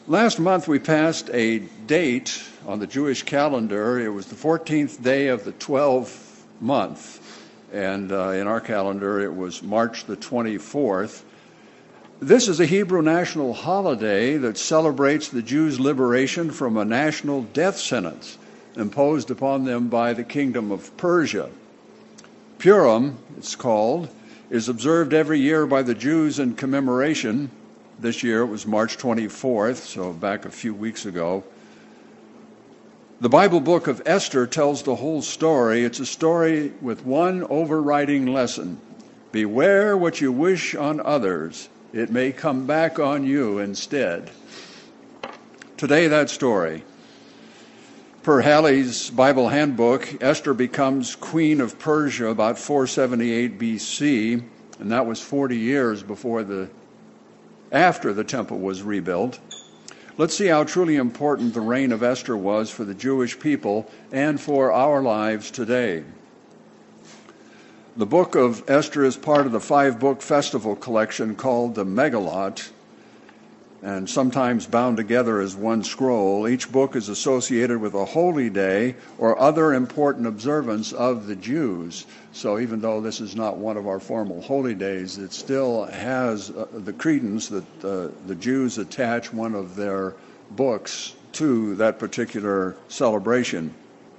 Last month we passed a date on the Jewish calendar. It was the 14th day of the 12th month, and in our calendar it was March the 24th. This is a Hebrew national holiday that celebrates the Jews' liberation from a national death sentence imposed upon them by the kingdom of Persia. Purim, it's called, is observed every year by the Jews in commemoration. This year it was March 24th, so back a few weeks ago. The Bible book of Esther tells the whole story. It's a story with one overriding lesson. Beware what you wish on others. It may come back on you instead. Today, that story. Per Halley's Bible Handbook, Esther becomes queen of Persia about 478 BC, and that was 40 years after the temple was rebuilt. Let's see how truly important the reign of Esther was for the Jewish people and for our lives today. The book of Esther is part of the 5-book festival collection called the Megillot, and sometimes bound together as one scroll. Each book is associated with a holy day or other important observance of the Jews. So even though this is not one of our formal holy days, it still has the credence that the Jews attach one of their books to that particular celebration.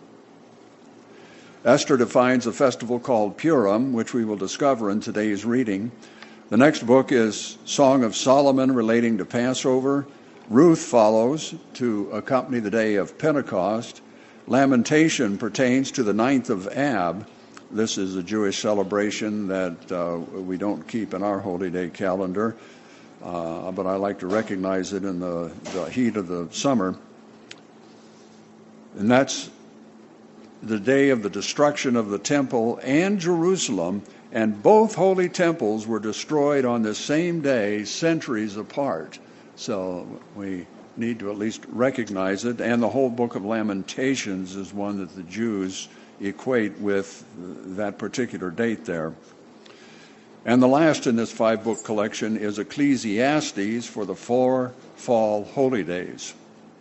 Esther defines a festival called Purim, which we will discover in today's reading. The next book is Song of Solomon relating to Passover. Ruth follows to accompany the day of Pentecost. Lamentation pertains to the 9th of Ab. This is a Jewish celebration that we don't keep in our holy day calendar, but I like to recognize it in the heat of the summer. And that's the day of the destruction of the temple and Jerusalem, and both holy temples were destroyed on the same day, centuries apart. So we need to at least recognize it. And the whole book of Lamentations is one that the Jews equate with that particular date there. And the last in this 5-book collection is Ecclesiastes for the 4 fall holy days.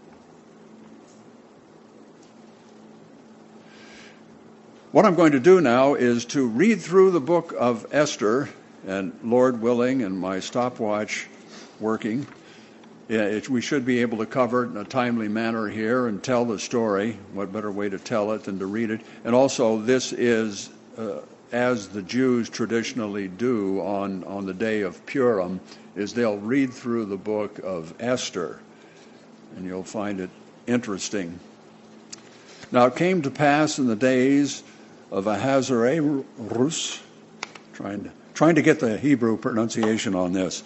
What I'm going to do now is to read through the book of Esther, and Lord willing and my stopwatch working, we should be able to cover it in a timely manner here and tell the story. What better way to tell it than to read it? And also, this is as the Jews traditionally do on the day of Purim, is they'll read through the book of Esther, and you'll find it interesting. Now it came to pass in the days of Ahasuerus, trying to get the Hebrew pronunciation on this.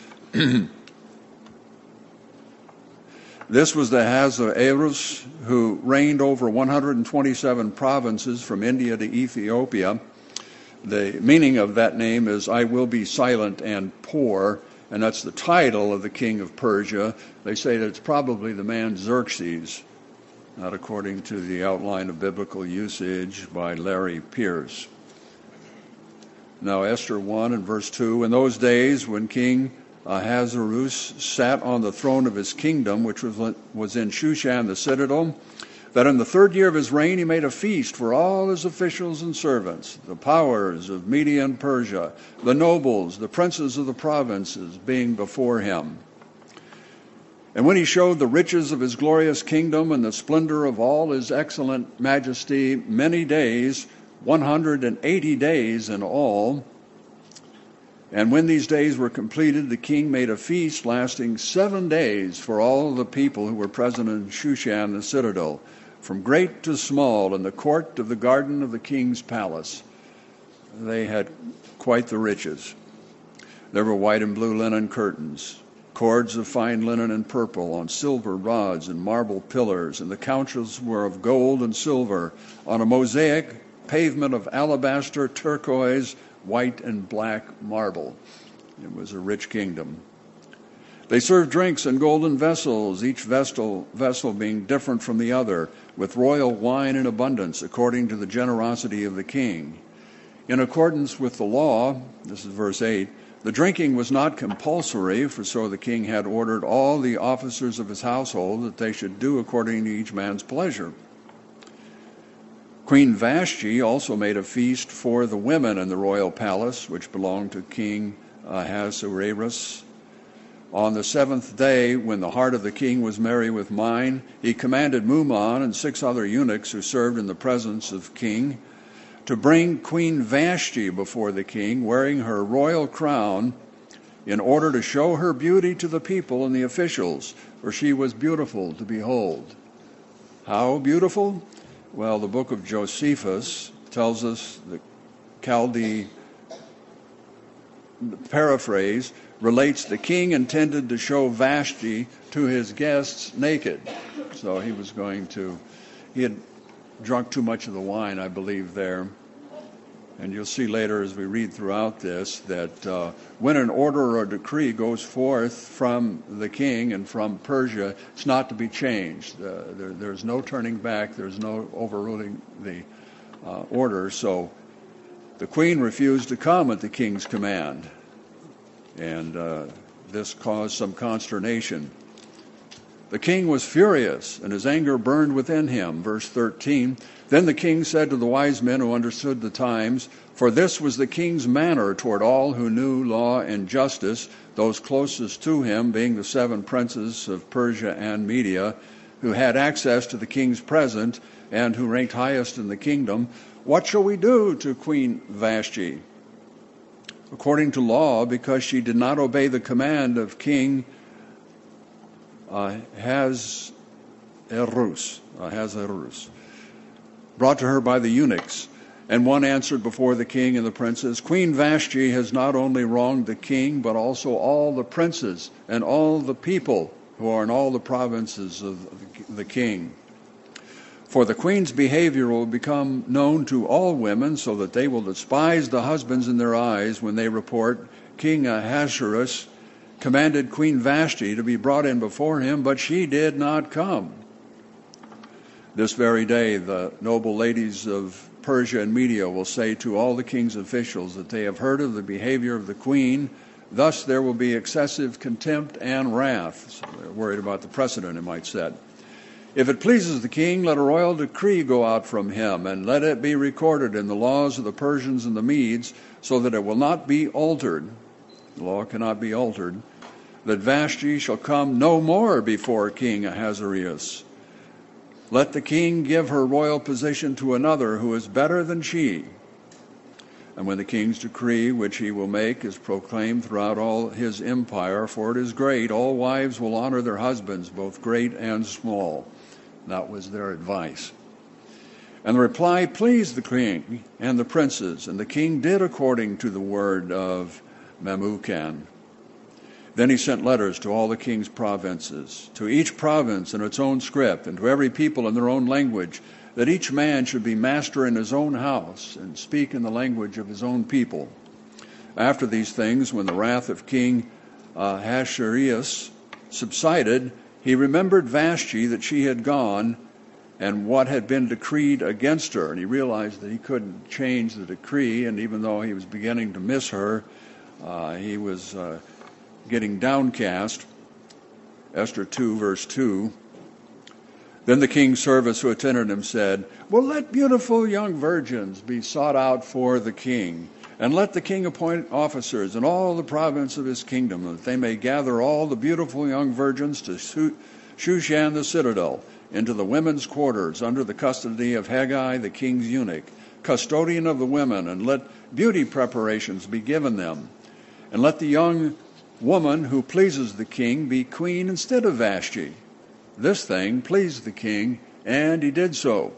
This was the Ahasuerus who reigned over 127 provinces from India to Ethiopia. The meaning of that name is I will be silent and poor, and that's the title of the king of Persia. They say that it's probably the man Xerxes, not according to the outline of biblical usage by Larry Pierce. Now, Esther 1 and verse 2, in those days when King Ahasuerus sat on the throne of his kingdom, which was in Shushan the citadel, that in the 3rd year of his reign he made a feast for all his officials and servants, the powers of Media and Persia, the nobles, the princes of the provinces being before him. And when he showed the riches of his glorious kingdom and the splendor of all his excellent majesty many days, 180 days in all, and when these days were completed, the king made a feast lasting 7 days for all the people who were present in Shushan the citadel, from great to small, in the court of the garden of the king's palace. They had quite the riches. There were white and blue linen curtains, cords of fine linen and purple on silver rods and marble pillars, and the couches were of gold and silver on a mosaic pavement of alabaster, turquoise, white and black marble. It was a rich kingdom. They served drinks in golden vessels, each vessel being different from the other, with royal wine in abundance, according to the generosity of the king. In accordance with the law, this is verse 8, The drinking was not compulsory, for so the king had ordered all the officers of his household that they should do according to each man's pleasure. Queen Vashti also made a feast for the women in the royal palace, which belonged to King Ahasuerus. On the 7th day, when the heart of the king was merry with wine, he commanded Muman and 6 other eunuchs who served in the presence of the king to bring Queen Vashti before the king, wearing her royal crown, in order to show her beauty to the people and the officials, for she was beautiful to behold. How beautiful? Well, the book of Josephus tells us, the Chaldee paraphrase relates, the king intended to show Vashti to his guests naked. So he had drunk too much of the wine, I believe, there. And you'll see later as we read throughout this that when an order or decree goes forth from the king and from Persia, it's not to be changed. There's no turning back. There's no overruling the order. So the queen refused to come at the king's command. And this caused some consternation. The king was furious, and his anger burned within him. Verse 13, then the king said to the wise men who understood the times, for this was the king's manner toward all who knew law and justice, those closest to him being the 7 princes of Persia and Media, who had access to the king's present and who ranked highest in the kingdom. What shall we do to Queen Vashti? According to law, because she did not obey the command of King Ahasuerus, brought to her by the eunuchs. And one answered before the king and the princes, Queen Vashti has not only wronged the king, but also all the princes and all the people who are in all the provinces of the king. For the queen's behavior will become known to all women, so that they will despise the husbands in their eyes when they report, King Ahasuerus commanded Queen Vashti to be brought in before him, but she did not come. This very day, the noble ladies of Persia and Media will say to all the king's officials that they have heard of the behavior of the queen. Thus there will be excessive contempt and wrath. So they're worried about the precedent, it might set. If it pleases the king, let a royal decree go out from him, and let it be recorded in the laws of the Persians and the Medes, so that it will not be altered. The law cannot be altered. That Vashti shall come no more before King Ahasuerus. Let the king give her royal position to another who is better than she. And when the king's decree, which he will make, is proclaimed throughout all his empire, for it is great, all wives will honor their husbands, both great and small. That was their advice. And the reply pleased the king and the princes, and the king did according to the word of Memucan. Then he sent letters to all the king's provinces, to each province in its own script, and to every people in their own language, that each man should be master in his own house and speak in the language of his own people. After these things, when the wrath of King Ahasuerus subsided, he remembered Vashti, that she had gone, and what had been decreed against her. And he realized that he couldn't change the decree, and even though he was beginning to miss her, he was getting downcast. Esther 2, verse 2. Then the king's servants who attended him said, well, let beautiful young virgins be sought out for the king, and let the king appoint officers in all the province of his kingdom, that they may gather all the beautiful young virgins to Shushan the citadel, into the women's quarters, under the custody of Haggai the king's eunuch, custodian of the women, and let beauty preparations be given them. And let the young woman who pleases the king be queen instead of Vashti. This thing pleased the king, and he did so.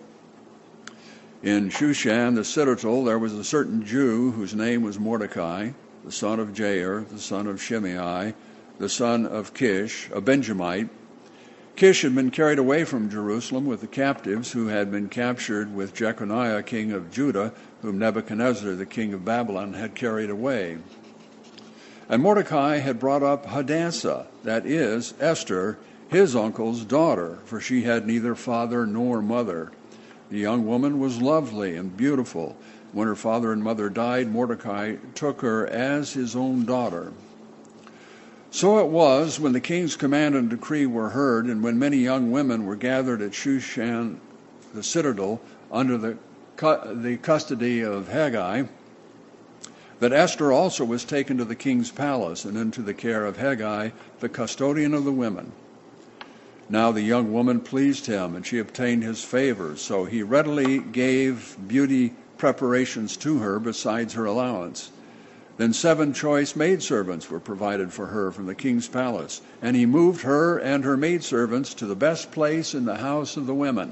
In Shushan the citadel there was a certain Jew whose name was Mordecai, the son of Jair, the son of Shimei, the son of Kish, a Benjamite. Kish had been carried away from Jerusalem with the captives who had been captured with Jeconiah, king of Judah, whom Nebuchadnezzar, the king of Babylon, had carried away. And Mordecai had brought up Hadassah, that is, Esther, his uncle's daughter, for she had neither father nor mother. The young woman was lovely and beautiful, When her father and mother died, Mordecai took her as his own daughter. So it was, when the king's command and decree were heard, and when many young women were gathered at Shushan the citadel under the custody of Hegai, that Esther also was taken to the king's palace and into the care of Hegai, the custodian of the women. Now the young woman pleased him, and she obtained his favor, so he readily gave beauty preparations to her besides her allowance. Then 7 choice maidservants were provided for her from the king's palace, and he moved her and her maidservants to the best place in the house of the women.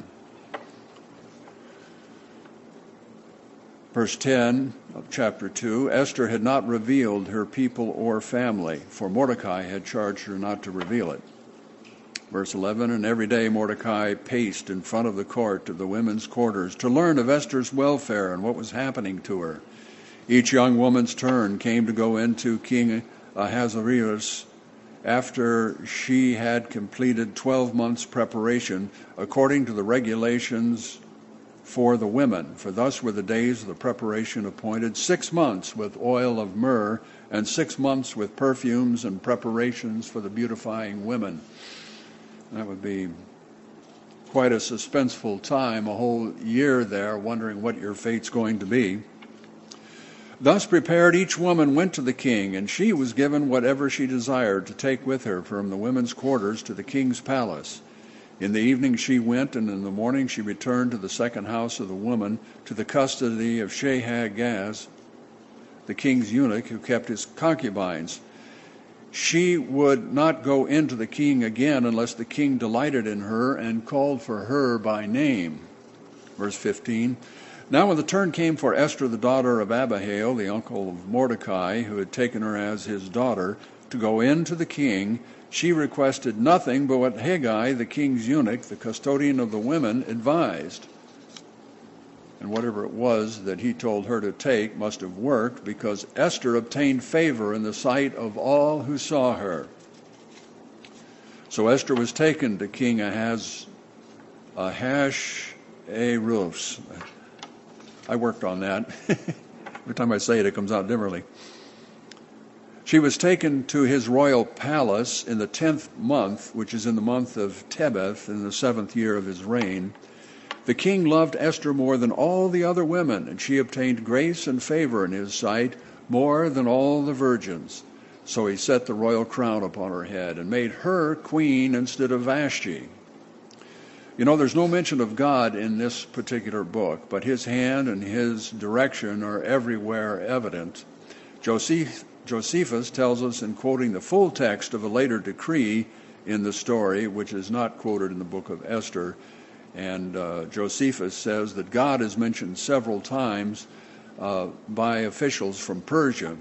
Verse 10 of chapter 2, Esther had not revealed her people or family, for Mordecai had charged her not to reveal it. Verse 11, and every day Mordecai paced in front of the court of the women's quarters to learn of Esther's welfare and what was happening to her. Each young woman's turn came to go into King Ahasuerus after she had completed 12 months' preparation according to the regulations for the women. For thus were the days of the preparation appointed, 6 months with oil of myrrh, and 6 months with perfumes and preparations for the beautifying women. That would be quite a suspenseful time, a whole year there, wondering what your fate's going to be. Thus prepared, each woman went to the king, and she was given whatever she desired to take with her from the women's quarters to the king's palace. In the evening she went, and in the morning she returned to the second house of the woman, to the custody of Shahagaz, the king's eunuch, who kept his concubines. She would not go into the king again unless the king delighted in her and called for her by name. Verse 15. Now when the turn came for Esther, the daughter of Abihail, the uncle of Mordecai, who had taken her as his daughter, to go in to the king, she requested nothing but what Hegai, the king's eunuch, the custodian of the women, advised. And whatever it was that he told her to take must have worked, because Esther obtained favor in the sight of all who saw her. So Esther was taken to King Ahasuerus. I worked on that. Every time I say it, it comes out differently. She was taken to his royal palace in the 10th month, which is in the month of Tebeth, in the 7th year of his reign. The king loved Esther more than all the other women, and she obtained grace and favor in his sight more than all the virgins. So he set the royal crown upon her head and made her queen instead of Vashti. You know, there's no mention of God in this particular book, but his hand and his direction are everywhere evident. Josephus tells us, in quoting the full text of a later decree in the story, which is not quoted in the book of Esther, and Josephus says that God is mentioned several times by officials from Persia.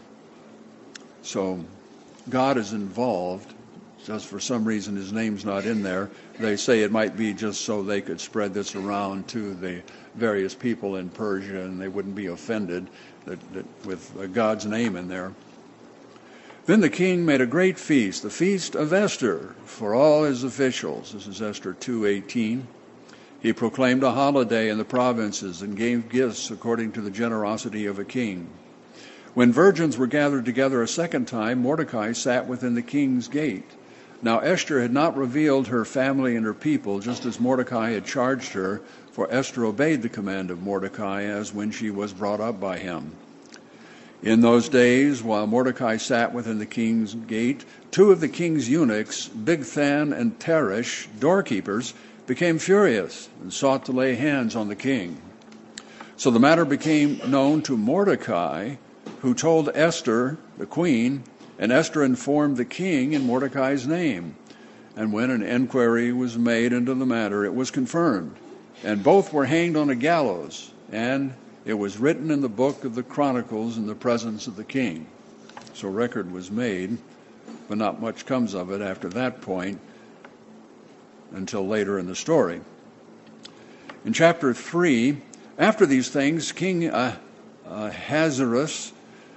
So God is involved. Just for some reason his name's not in there. They say it might be just so they could spread this around to the various people in Persia and they wouldn't be offended that with God's name in there. Then the king made a great feast, the feast of Esther, for all his officials. This is Esther 2:18. He proclaimed a holiday in the provinces and gave gifts according to the generosity of a king. When virgins were gathered together a second time, Mordecai sat within the king's gate. Now Esther had not revealed her family and her people, just as Mordecai had charged her, for Esther obeyed the command of Mordecai as when she was brought up by him. In those days, while Mordecai sat within the king's gate, 2 of the king's eunuchs, Bigthan and Teresh, doorkeepers, became furious and sought to lay hands on the king. So the matter became known to Mordecai, who told Esther, the queen, and Esther informed the king in Mordecai's name. And when an inquiry was made into the matter, it was confirmed. And both were hanged on a gallows, and it was written in the book of the Chronicles in the presence of the king. So record was made, but not much comes of it after that point until later in the story. In chapter 3, after these things, King Ahasuerus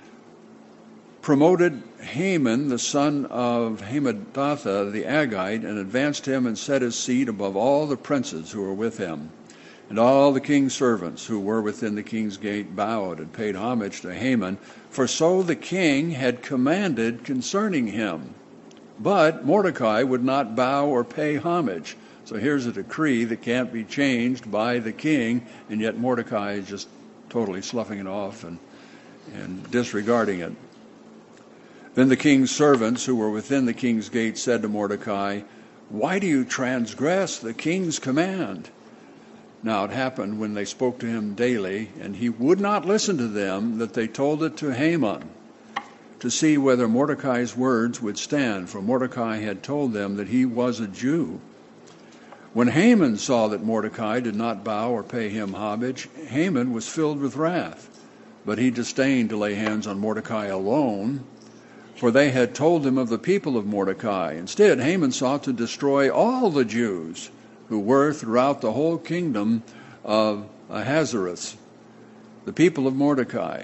promoted Haman, the son of Hammedatha the Agagite, and advanced him and set his seat above all the princes who were with him. And all the king's servants who were within the king's gate bowed and paid homage to Haman, for so the king had commanded concerning him. But Mordecai would not bow or pay homage. So here's a decree that can't be changed by the king, and yet Mordecai is just totally sloughing it off and disregarding it. Then the king's servants who were within the king's gate said to Mordecai, "Why do you transgress the king's command?" Now it happened when they spoke to him daily, and he would not listen to them, that they told it to Haman, to see whether Mordecai's words would stand, for Mordecai had told them that he was a Jew. When Haman saw that Mordecai did not bow or pay him homage, Haman was filled with wrath. But he disdained to lay hands on Mordecai alone, for they had told him of the people of Mordecai. Instead, Haman sought to destroy all the Jews who were throughout the whole kingdom of Ahasuerus, the people of Mordecai.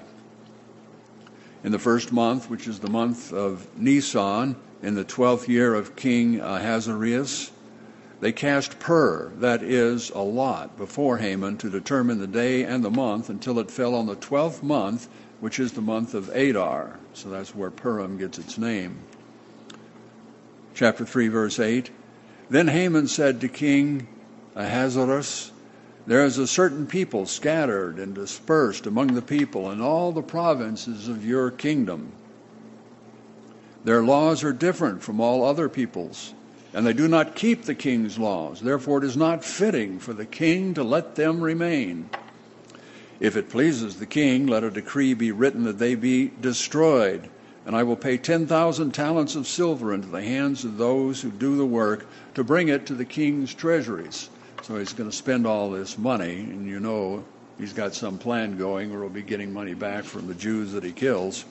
In the first month, which is the month of Nisan, in the 12th year of King Ahasuerus, they cast pur, that is, a lot, before Haman to determine the day and the month until it fell on the 12th month, which is the month of Adar. So that's where Purim gets its name. Chapter 3, verse 8. Then Haman said to King Ahasuerus, "There is a certain people scattered and dispersed among the people in all the provinces of your kingdom. Their laws are different from all other peoples, and they do not keep the king's laws. Therefore it is not fitting for the king to let them remain. If it pleases the king, let a decree be written that they be destroyed, and I will pay 10,000 talents of silver into the hands of those who do the work to bring it to the king's treasuries." So he's going to spend all this money, and you know he's got some plan going where he'll be getting money back from the Jews that he kills.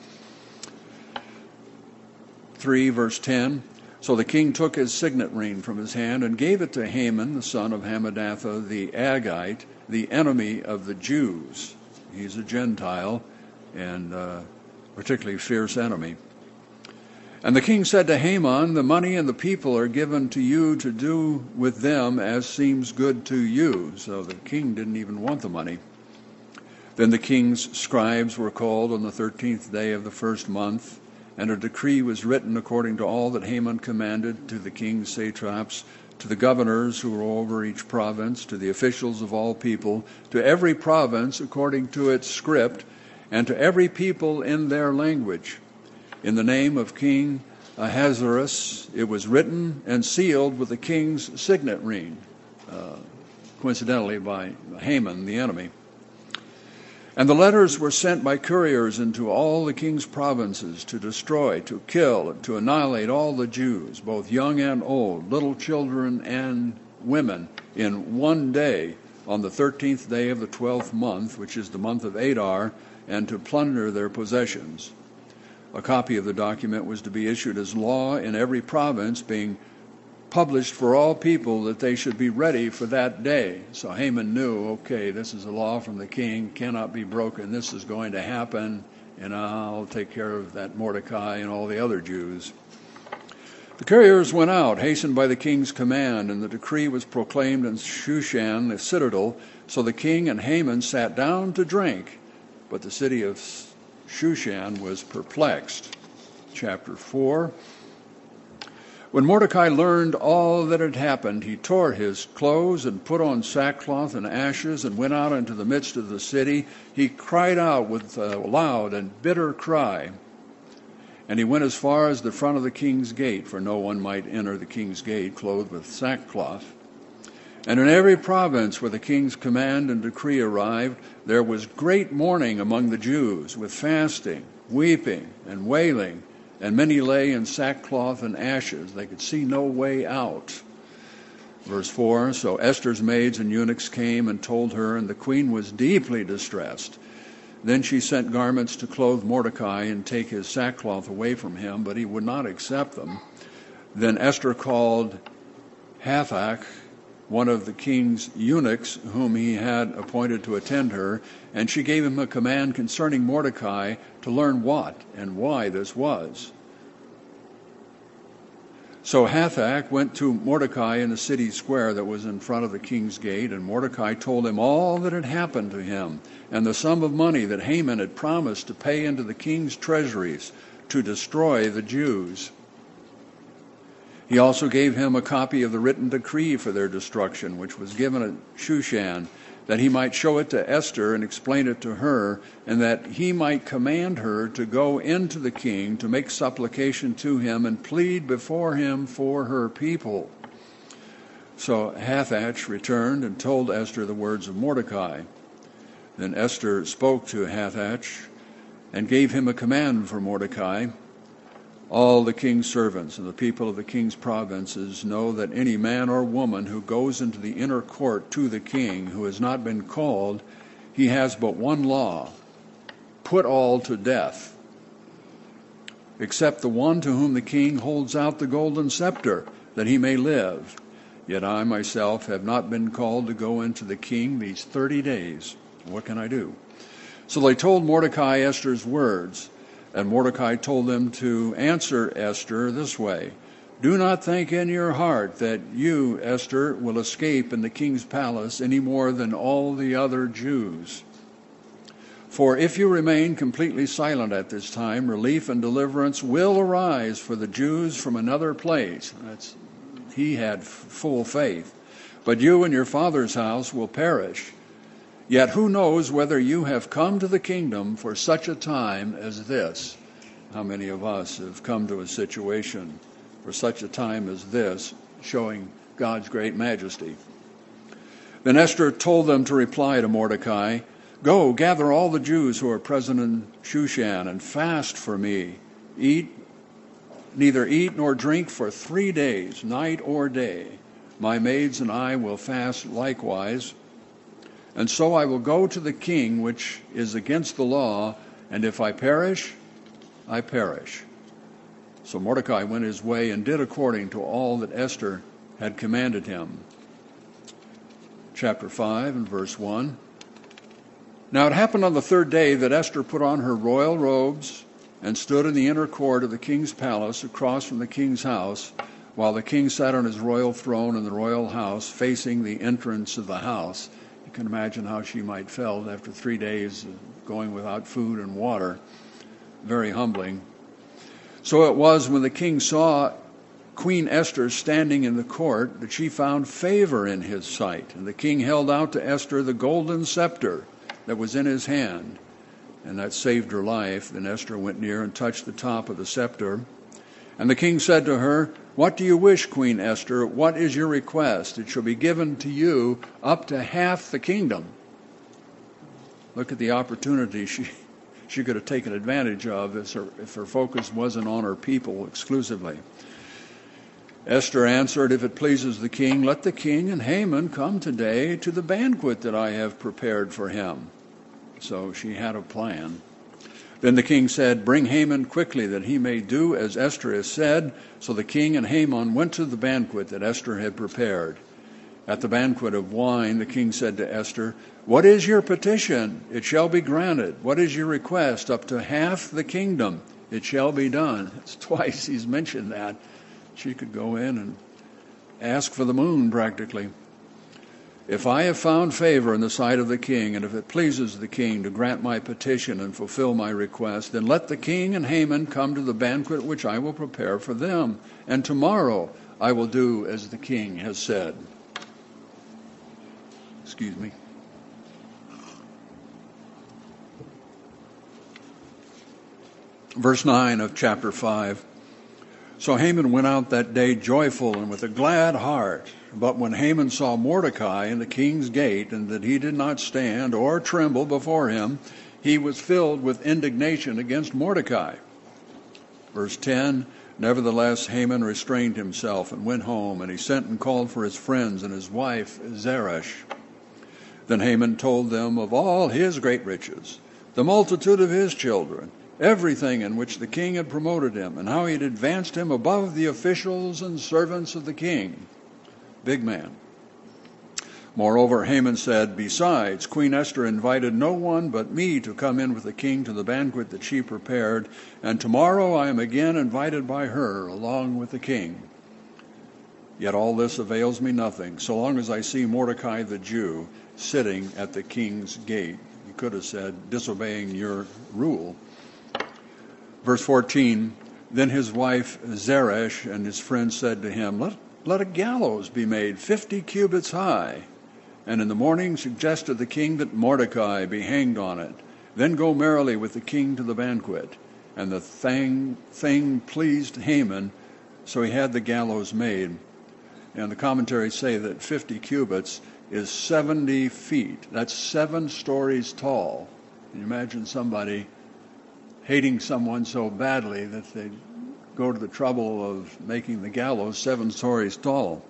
3, verse 10. So the king took his signet ring from his hand and gave it to Haman, the son of Hammedatha the Agagite, the enemy of the Jews. He's a Gentile and particularly fierce enemy. And the king said to Haman, "The money and the people are given to you to do with them as seems good to you." So the king didn't even want the money. Then the king's scribes were called on the 13th day of the first month, and a decree was written according to all that Haman commanded, to the king's satraps, to the governors who were over each province, to the officials of all people, to every province according to its script, and to every people in their language. In the name of King Ahasuerus it was written and sealed with the king's signet ring, coincidentally by Haman, the enemy. And the letters were sent by couriers into all the king's provinces to destroy, to kill, and to annihilate all the Jews, both young and old, little children and women, in one day, on the 13th day of the 12th month, which is the month of Adar, and to plunder their possessions. A copy of the document was to be issued as law in every province, being published for all people, that they should be ready for that day. So Haman knew, okay, this is a law from the king, cannot be broken, this is going to happen, and I'll take care of that Mordecai and all the other Jews. The couriers went out, hastened by the king's command, and the decree was proclaimed in Shushan, the citadel. So the king and Haman sat down to drink, but the city of Shushan was perplexed. Chapter 4. When Mordecai learned all that had happened, he tore his clothes and put on sackcloth and ashes and went out into the midst of the city. He cried out with a loud and bitter cry. And he went as far as the front of the king's gate, for no one might enter the king's gate clothed with sackcloth. And in every province where the king's command and decree arrived, there was great mourning among the Jews, with fasting, weeping, and wailing, and many lay in sackcloth and ashes. They could see no way out. Verse 4, so Esther's maids and eunuchs came and told her, and the queen was deeply distressed. Then she sent garments to clothe Mordecai and take his sackcloth away from him, but he would not accept them. Then Esther called Hathach, one of the king's eunuchs, whom he had appointed to attend her, and she gave him a command concerning Mordecai to learn what and why this was. So Hathach went to Mordecai in the city square that was in front of the king's gate, and Mordecai told him all that had happened to him, and the sum of money that Haman had promised to pay into the king's treasuries to destroy the Jews. He also gave him a copy of the written decree for their destruction, which was given at Shushan, that he might show it to Esther and explain it to her, and that he might command her to go into the king to make supplication to him and plead before him for her people. So Hathach returned and told Esther the words of Mordecai. Then Esther spoke to Hathach and gave him a command for Mordecai. All the king's servants and the people of the king's provinces know that any man or woman who goes into the inner court to the king who has not been called, he has but one law: put all to death, except the one to whom the king holds out the golden scepter, that he may live. Yet I myself have not been called to go into the king these 30 days. What can I do? So they told Mordecai Esther's words. And Mordecai told them to answer Esther this way: do not think in your heart that you, Esther, will escape in the king's palace any more than all the other Jews. For if you remain completely silent at this time, relief and deliverance will arise for the Jews from another place. He had full faith. But you and your father's house will perish. Yet who knows whether you have come to the kingdom for such a time as this? How many of us have come to a situation for such a time as this, showing God's great majesty? Then Esther told them to reply to Mordecai, go, gather all the Jews who are present in Shushan and fast for me. Neither eat nor drink for 3 days, night or day. My maids and I will fast likewise. And so I will go to the king, which is against the law, and if I perish, I perish. So Mordecai went his way and did according to all that Esther had commanded him. Chapter 5 and verse 1. Now it happened on the 3rd day that Esther put on her royal robes and stood in the inner court of the king's palace across from the king's house, while the king sat on his royal throne in the royal house facing the entrance of the house. You can imagine how she might felt after 3 days of going without food and water. Very humbling. So it was when the king saw Queen Esther standing in the court that she found favor in his sight. And the king held out to Esther the golden scepter that was in his hand, and that saved her life. Then Esther went near and touched the top of the scepter. And the king said to her, what do you wish, Queen Esther? What is your request? It shall be given to you up to half the kingdom. Look at the opportunity she could have taken advantage of if her focus wasn't on her people exclusively. Esther answered, if it pleases the king, let the king and Haman come today to the banquet that I have prepared for him. So she had a plan. Then the king said, bring Haman quickly, that he may do as Esther has said. So the king and Haman went to the banquet that Esther had prepared. At the banquet of wine, the king said to Esther, what is your petition? It shall be granted. What is your request? Up to half the kingdom. It shall be done. It's twice he's mentioned that. She could go in and ask for the moon, practically. If I have found favor in the sight of the king, and if it pleases the king to grant my petition and fulfill my request, then let the king and Haman come to the banquet which I will prepare for them. And tomorrow I will do as the king has said. Excuse me. Verse 9 of chapter 5. So Haman went out that day joyful and with a glad heart. But when Haman saw Mordecai in the king's gate, and that he did not stand or tremble before him, he was filled with indignation against Mordecai. Verse 10, nevertheless Haman restrained himself and went home, and he sent and called for his friends and his wife Zeresh. Then Haman told them of all his great riches, the multitude of his children, everything in which the king had promoted him, and how he had advanced him above the officials and servants of the king. Big man. Moreover, Haman said, besides, Queen Esther invited no one but me to come in with the king to the banquet that she prepared, and tomorrow I am again invited by her along with the king. Yet all this avails me nothing, so long as I see Mordecai the Jew sitting at the king's gate. He could have said, disobeying your rule. Verse 14, then his wife Zeresh and his friends said to him, let a gallows be made 50 cubits high. And in the morning suggested the king that Mordecai be hanged on it. Then go merrily with the king to the banquet. And the thing pleased Haman, so he had the gallows made. And the commentaries say that 50 cubits is 70 feet. That's 7 stories tall. Can you imagine somebody hating someone so badly that they go to the trouble of making the gallows 7 stories tall?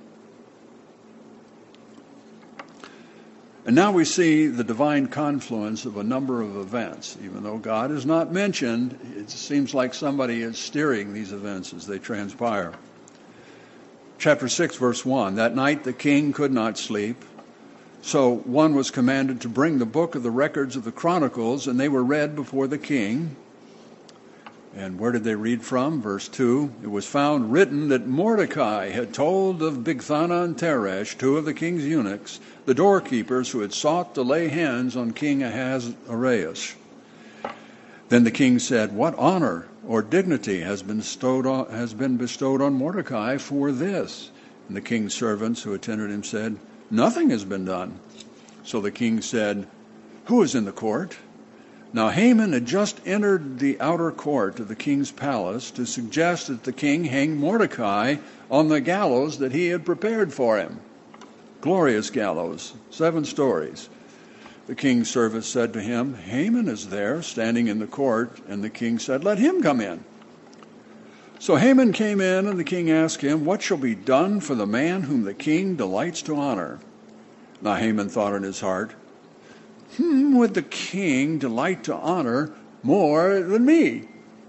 And now we see the divine confluence of a number of events. Even though God is not mentioned, it seems like somebody is steering these events as they transpire. Chapter 6, verse 1, that night the king could not sleep, so one was commanded to bring the book of the records of the Chronicles, and they were read before the king. And where did they read from? Verse 2, it was found written that Mordecai had told of Bigthana and Teresh, 2 of the king's eunuchs, the doorkeepers who had sought to lay hands on King Ahasuerus. Then the king said, what honor or dignity has been bestowed on Mordecai for this? And the king's servants who attended him said, nothing has been done. So the king said, who is in the court? Now Haman had just entered the outer court of the king's palace to suggest that the king hang Mordecai on the gallows that he had prepared for him. Glorious gallows, 7 stories. The king's servant said to him, Haman is there, standing in the court. And the king said, let him come in. So Haman came in, and the king asked him, what shall be done for the man whom the king delights to honor? Now Haman thought in his heart, would the king delight to honor more than me?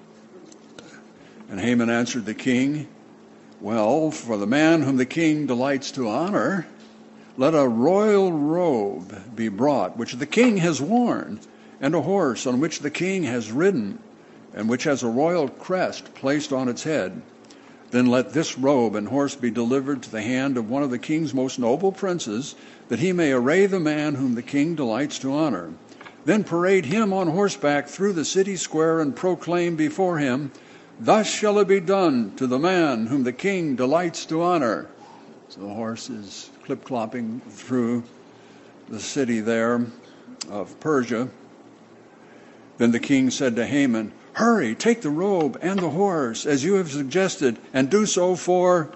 And Haman answered the king, well, for the man whom the king delights to honor, let a royal robe be brought, which the king has worn, and a horse on which the king has ridden, and which has a royal crest placed on its head. Then let this robe and horse be delivered to the hand of one of the king's most noble princes, that he may array the man whom the king delights to honor. Then parade him on horseback through the city square and proclaim before him, thus shall it be done to the man whom the king delights to honor. So the horse is clip-clopping through the city there of Persia. Then the king said to Haman, hurry, take the robe and the horse, as you have suggested, and do so for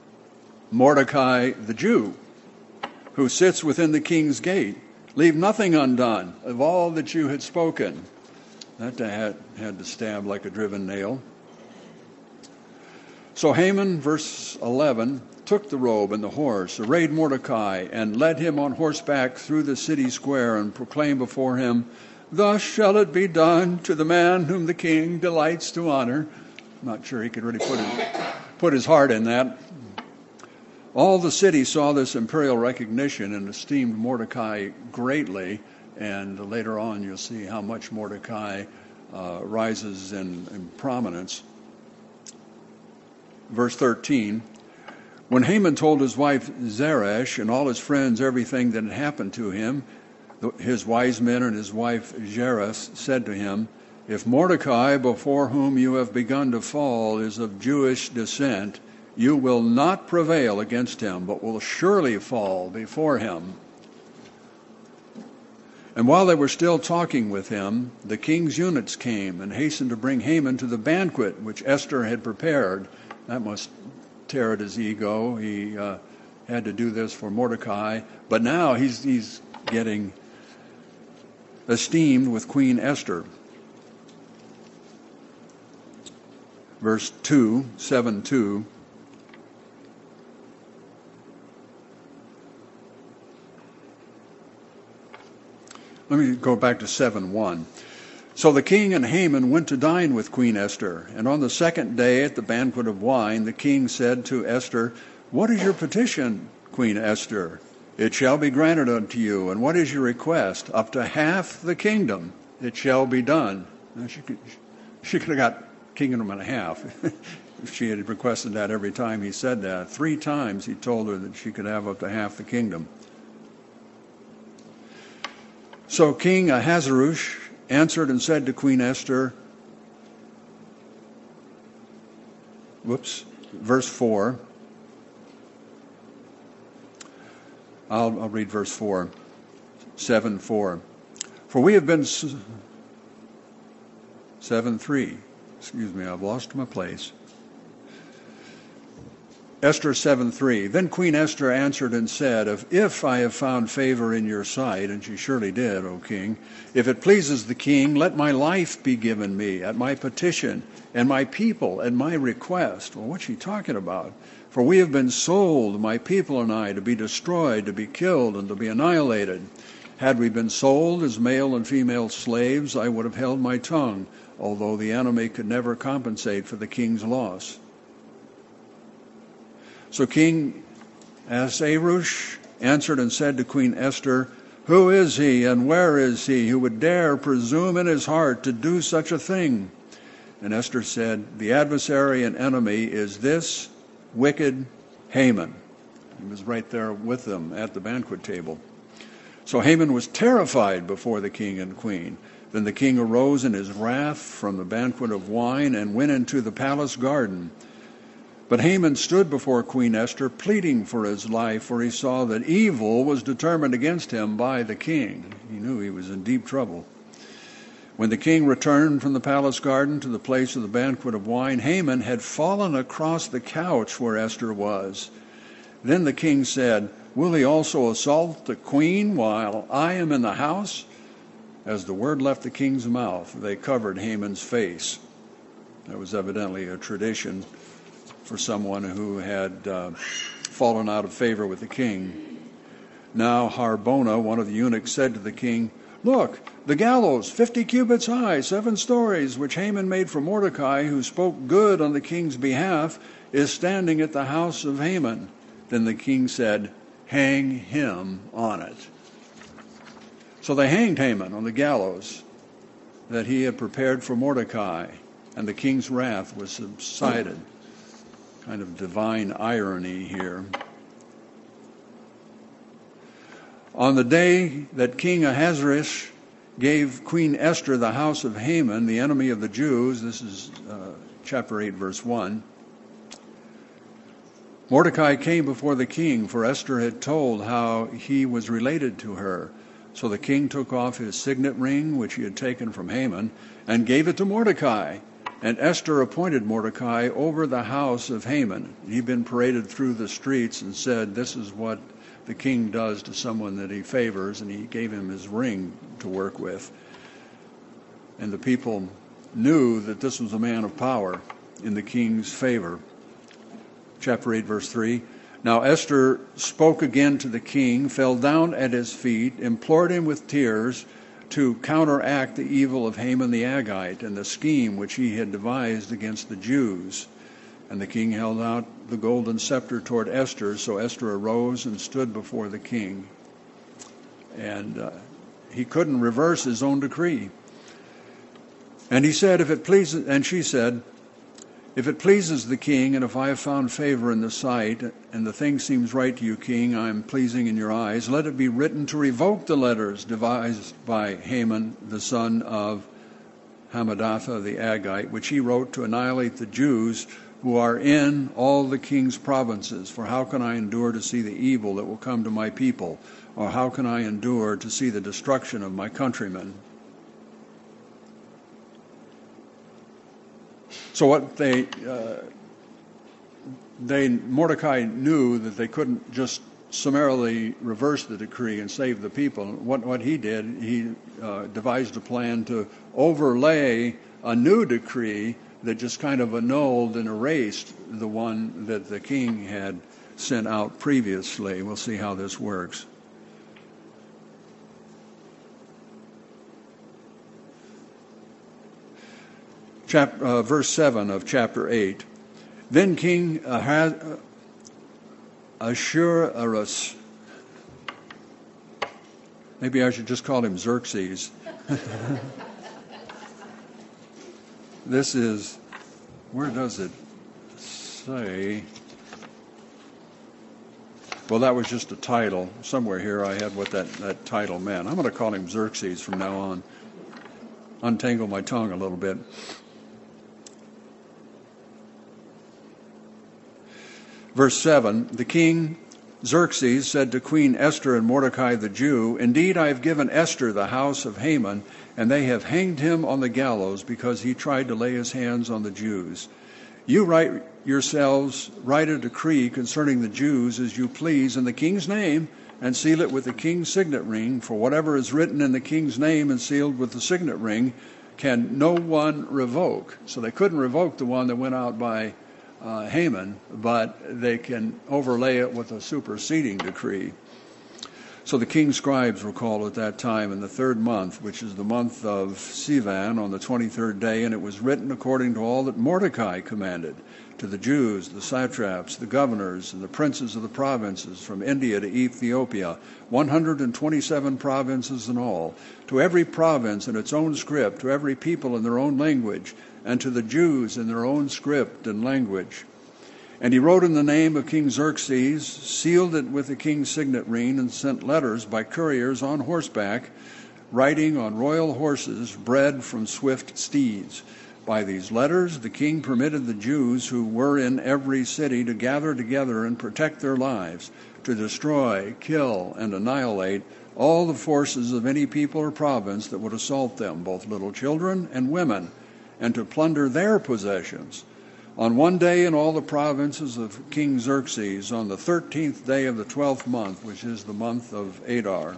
Mordecai the Jew, who sits within the king's gate. Leave nothing undone of all that you had spoken. That had to stab like a driven nail. So Haman, verse 11, took the robe and the horse, arrayed Mordecai, and led him on horseback through the city square, and proclaimed before him, thus shall it be done to the man whom the king delights to honor. I'm not sure he could really put his heart in that. All the city saw this imperial recognition and esteemed Mordecai greatly, and later on you'll see how much Mordecai rises in prominence. Verse 13, when Haman told his wife Zeresh and all his friends everything that had happened to him, his wise men and his wife Zeresh said to him, if Mordecai, before whom you have begun to fall, is of Jewish descent, you will not prevail against him, but will surely fall before him. And while they were still talking with him, the king's eunuchs came and hastened to bring Haman to the banquet which Esther had prepared. That must tear at his ego. He had to do this for Mordecai, but now he's getting esteemed with Queen Esther. Verse 2, 7:2. Let me go back to 7:1. So the king and Haman went to dine with Queen Esther, and on the second day at the banquet of wine, the king said to Esther, what is your petition, Queen Esther? It shall be granted unto you. And what is your request? Up to half the kingdom it shall be done. Now she could have got kingdom and a half she had requested that every time he said that. 3 times he told her that she could have up to half the kingdom. So King Ahasuerus answered and said to Queen Esther, verse 4. I'll read verse 4, 7:4. For we have been 7:3. Excuse me, I've lost my place. Esther 7:3. Then Queen Esther answered and said, If I have found favor in your sight, and she surely did, O king, if it pleases the king, let my life be given me at my petition, and my people at my request. Well, what's she talking about? For we have been sold, my people and I, to be destroyed, to be killed, and to be annihilated. Had we been sold as male and female slaves, I would have held my tongue, although the enemy could never compensate for the king's loss. So King Ahasuerus answered and said to Queen Esther, Who is he and where is he who would dare presume in his heart to do such a thing? And Esther said, The adversary and enemy is this wicked Haman. He was right there with them at the banquet table. So Haman was terrified before the king and queen. Then the king arose in his wrath from the banquet of wine and went into the palace garden. But Haman stood before Queen Esther, pleading for his life, for he saw that evil was determined against him by the king. He knew he was in deep trouble. When the king returned from the palace garden to the place of the banquet of wine, Haman had fallen across the couch where Esther was. Then the king said, Will he also assault the queen while I am in the house? As the word left the king's mouth, they covered Haman's face. That was evidently a tradition for someone who had fallen out of favor with the king. Now Harbona, one of the eunuchs, said to the king, Look, the gallows, 50 cubits high, 7 stories, which Haman made for Mordecai, who spoke good on the king's behalf, is standing at the house of Haman. Then the king said, Hang him on it. So they hanged Haman on the gallows that he had prepared for Mordecai, and the king's wrath was subsided. Kind of divine irony here. On the day that King Ahasuerus gave Queen Esther the house of Haman, the enemy of the Jews, this is chapter 8, verse 1, Mordecai came before the king, for Esther had told how he was related to her. So the king took off his signet ring, which he had taken from Haman, and gave it to Mordecai. And Esther appointed Mordecai over the house of Haman. He'd been paraded through the streets and said, This is what the king does to someone that he favors, and he gave him his ring to work with. And the people knew that this was a man of power in the king's favor. Chapter 8, verse 3. Now Esther spoke again to the king, fell down at his feet, implored him with tears to counteract the evil of Haman the Agagite and the scheme which he had devised against the Jews. And the king held out the golden scepter toward Esther, so Esther arose and stood before the king. And he couldn't reverse his own decree. And he said, she said, If it pleases the king, and if I have found favor in the sight, and the thing seems right to you, king, I am pleasing in your eyes, let it be written to revoke the letters devised by Haman, the son of Hammedatha the Agagite, which he wrote to annihilate the Jews who are in all the king's provinces. For how can I endure to see the evil that will come to my people? Or how can I endure to see the destruction of my countrymen? So what Mordecai knew that they couldn't just summarily reverse the decree and save the people. What he did, he devised a plan to overlay a new decree that just kind of annulled and erased the one that the king had sent out previously. We'll see how this works. Verse 7 of chapter 8. Then King Ahasuerus, maybe I should just call him Xerxes. This is, where does it say, well, that was just a title. Somewhere here I had what that title meant. I'm going to call him Xerxes from now on. Untangle my tongue a little bit. Verse 7, the king Xerxes said to Queen Esther and Mordecai the Jew, "Indeed, I have given Esther the house of Haman, and they have hanged him on the gallows because he tried to lay his hands on the Jews. You yourselves write a decree concerning the Jews as you please in the king's name, and seal it with the king's signet ring, for whatever is written in the king's name and sealed with the signet ring can no one revoke." So they couldn't revoke the one that went out by Haman, but they can overlay it with a superseding decree. So the king's scribes were called at that time in the 3rd month, which is the month of Sivan, on the 23rd day, and it was written according to all that Mordecai commanded, to the Jews, the satraps, the governors, and the princes of the provinces from India to Ethiopia, 127 provinces in all, to every province in its own script, to every people in their own language, and to the Jews in their own script and language. And he wrote in the name of King Xerxes, sealed it with the king's signet ring, and sent letters by couriers on horseback, riding on royal horses bred from swift steeds. By these letters the king permitted the Jews who were in every city to gather together and protect their lives, to destroy, kill, and annihilate all the forces of any people or province that would assault them, both little children and women, and to plunder their possessions. On one day in all the provinces of King Xerxes, on the 13th day of the 12th month, which is the month of Adar.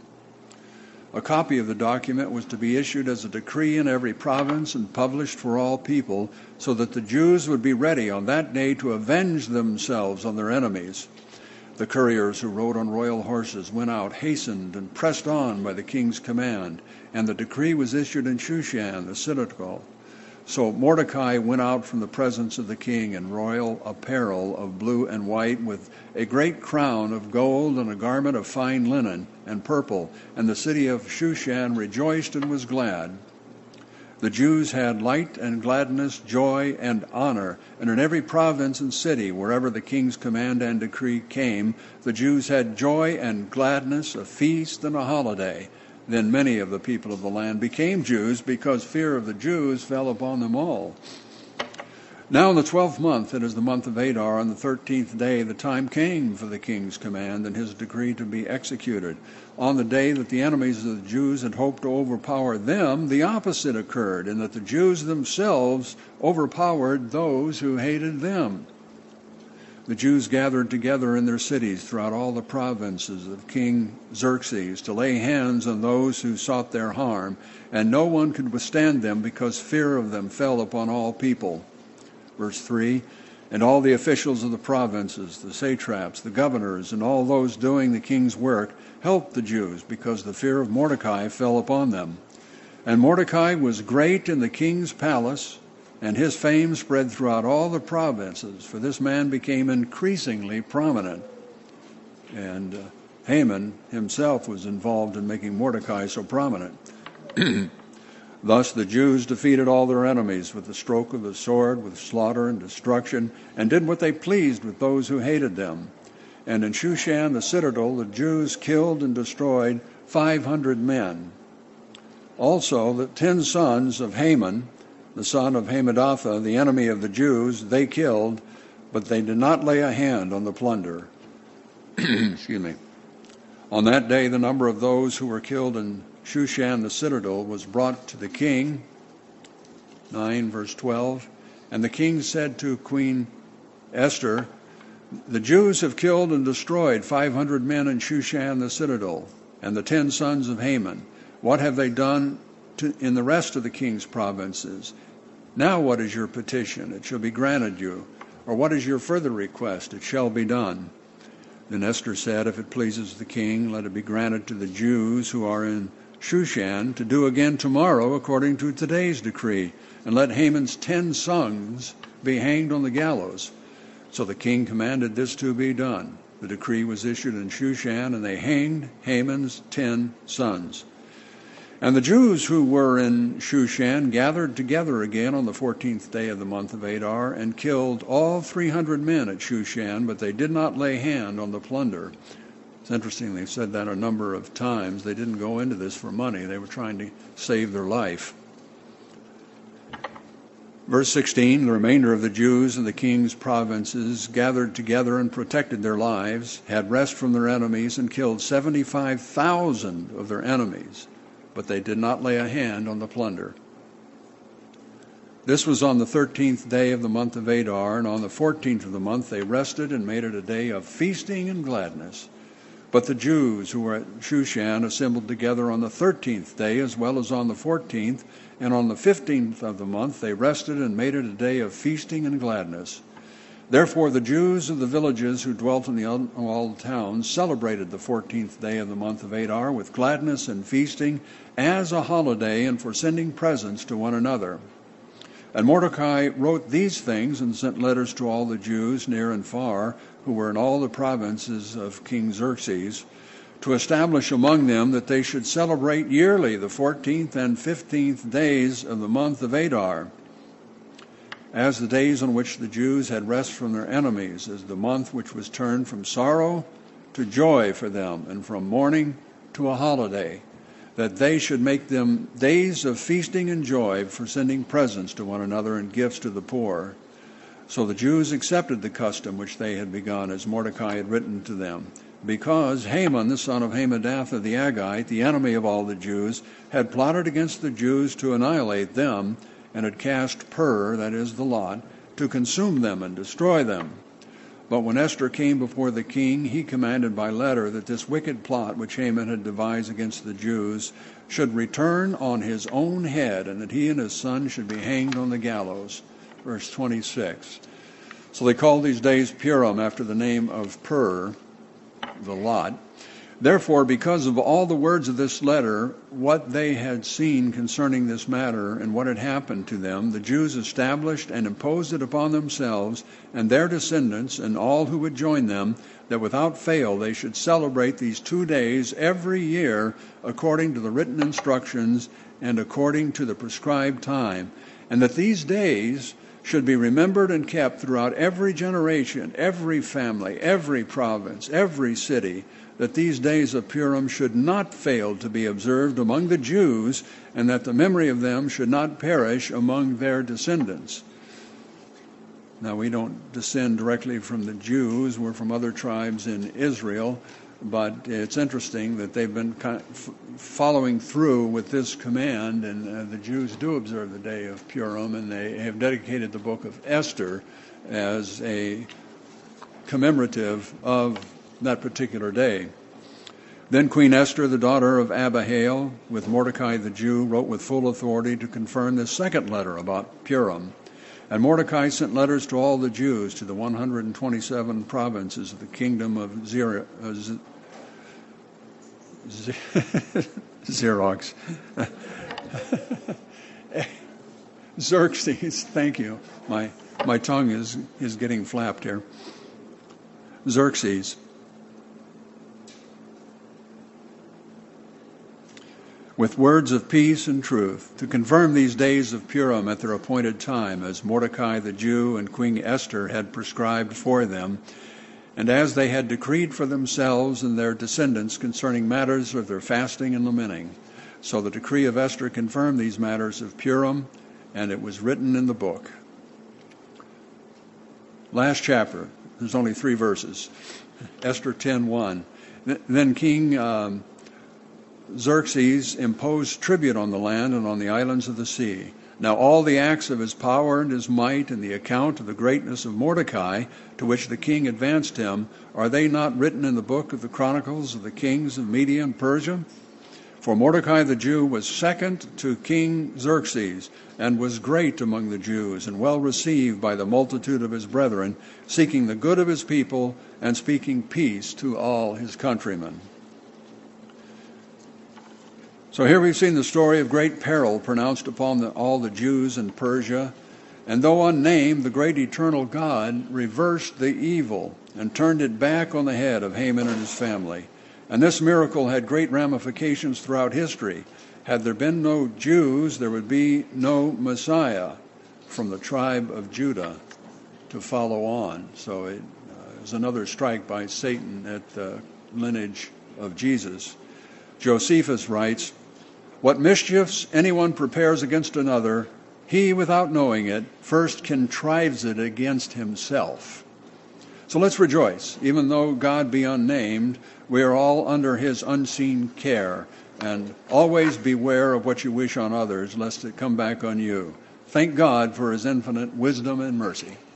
A copy of the document was to be issued as a decree in every province and published for all people, so that the Jews would be ready on that day to avenge themselves on their enemies. The couriers who rode on royal horses went out, hastened, and pressed on by the king's command, and the decree was issued in Shushan, the citadel. So Mordecai went out from the presence of the king in royal apparel of blue and white, with a great crown of gold and a garment of fine linen and purple, and the city of Shushan rejoiced and was glad. The Jews had light and gladness, joy and honor, and in every province and city, wherever the king's command and decree came, the Jews had joy and gladness, a feast and a holiday. Then many of the people of the land became Jews, because fear of the Jews fell upon them all. Now in the 12th month, it is the month of Adar, on the 13th day, the time came for the king's command and his decree to be executed. On the day that the enemies of the Jews had hoped to overpower them, the opposite occurred, in that the Jews themselves overpowered those who hated them. The Jews gathered together in their cities throughout all the provinces of King Xerxes to lay hands on those who sought their harm, and no one could withstand them, because fear of them fell upon all people. Verse 3, and all the officials of the provinces, the satraps, the governors, and all those doing the king's work helped the Jews, because the fear of Mordecai fell upon them. And Mordecai was great in the king's palace, and his fame spread throughout all the provinces, for this man became increasingly prominent. And Haman himself was involved in making Mordecai so prominent. Thus the Jews defeated all their enemies with the stroke of the sword, with slaughter and destruction, and did what they pleased with those who hated them. And in Shushan, the citadel, the Jews killed and destroyed 500 men. Also the 10 sons of Haman, the son of Hammedatha, the enemy of the Jews, they killed, but they did not lay a hand on the plunder. Excuse me. On that day, the number of those who were killed in Shushan the citadel was brought to the king. 9, verse 12. And the king said to Queen Esther, the Jews have killed and destroyed 500 men in Shushan the citadel, and the 10 sons of Haman. What have they done in the rest of the king's provinces? Now what is your petition? It shall be granted you. Or what is your further request? It shall be done. Then Esther said, if it pleases the king, let it be granted to the Jews who are in Shushan to do again tomorrow according to today's decree, and let Haman's 10 sons be hanged on the gallows. So the king commanded this to be done. The decree was issued in Shushan, and they hanged Haman's 10 sons. And the Jews who were in Shushan gathered together again on the 14th day of the month of Adar, and killed all 300 men at Shushan, but they did not lay hand on the plunder. It's interesting, they've said that a number of times. They didn't go into this for money. They were trying to save their life. Verse 16, the remainder of the Jews in the king's provinces gathered together and protected their lives, had rest from their enemies, and killed 75,000 of their enemies, but they did not lay a hand on the plunder. This was on the 13th day of the month of Adar, and on the 14th of the month they rested and made it a day of feasting and gladness. But the Jews who were at Shushan assembled together on the 13th day as well as on the 14th, and on the 15th of the month they rested and made it a day of feasting and gladness. Therefore the Jews of the villages who dwelt in the unwalled towns celebrated the 14th day of the month of Adar with gladness and feasting as a holiday, and for sending presents to one another. And Mordecai wrote these things and sent letters to all the Jews near and far who were in all the provinces of King Xerxes, to establish among them that they should celebrate yearly the 14th and 15th days of the month of Adar, as the days on which the Jews had rest from their enemies, as the month which was turned from sorrow to joy for them, and from mourning to a holiday, that they should make them days of feasting and joy, for sending presents to one another and gifts to the poor. So the Jews accepted the custom which they had begun, as Mordecai had written to them, because Haman, the son of Hammedatha the Agagite, the enemy of all the Jews, had plotted against the Jews to annihilate them, and had cast Pur, that is, the lot, to consume them and destroy them. But when Esther came before the king, he commanded by letter that this wicked plot which Haman had devised against the Jews should return on his own head, and that he and his son should be hanged on the gallows. Verse 26. So they called these days Purim, after the name of Pur, the lot. Therefore, because of all the words of this letter, what they had seen concerning this matter, and what had happened to them, the Jews established and imposed it upon themselves and their descendants and all who would join them, that without fail they should celebrate these 2 days every year according to the written instructions and according to the prescribed time, and that these days should be remembered and kept throughout every generation, every family, every province, every city, that these days of Purim should not fail to be observed among the Jews, and that the memory of them should not perish among their descendants. Now, we don't descend directly from the Jews. We're from other tribes in Israel, but it's interesting that they've been following through with this command, and the Jews do observe the day of Purim, and they have dedicated the book of Esther as a commemorative of that particular day. Then Queen Esther, the daughter of Abihail, with Mordecai the Jew, wrote with full authority to confirm this second letter about Purim. And Mordecai sent letters to all the Jews to the 127 provinces of the kingdom of Xerox. Xerxes, thank you. My tongue is getting flapped here. Xerxes. With words of peace and truth, to confirm these days of Purim at their appointed time, as Mordecai the Jew and Queen Esther had prescribed for them, and as they had decreed for themselves and their descendants concerning matters of their fasting and lamenting. So the decree of Esther confirmed these matters of Purim, and it was written in the book. Last chapter, there's only 3 verses. Esther 10:1. Then King Xerxes imposed tribute on the land and on the islands of the sea. Now all the acts of his power and his might, and the account of the greatness of Mordecai, to which the king advanced him, are they not written in the book of the Chronicles of the kings of Media and Persia? For Mordecai the Jew was second to King Xerxes, and was great among the Jews, and well received by the multitude of his brethren, seeking the good of his people, and speaking peace to all his countrymen. So here we've seen the story of great peril pronounced upon all the Jews in Persia, and though unnamed, the great eternal God reversed the evil and turned it back on the head of Haman and his family. And this miracle had great ramifications throughout history, Had there been no Jews, there would be no Messiah from the tribe of Judah to follow on. So it is another strike by Satan at the lineage of Jesus. Josephus writes, "What mischiefs anyone prepares against another, he, without knowing it, first contrives it against himself." So let's rejoice. Even though God be unnamed, we are all under his unseen care. And always beware of what you wish on others, lest it come back on you. Thank God for his infinite wisdom and mercy.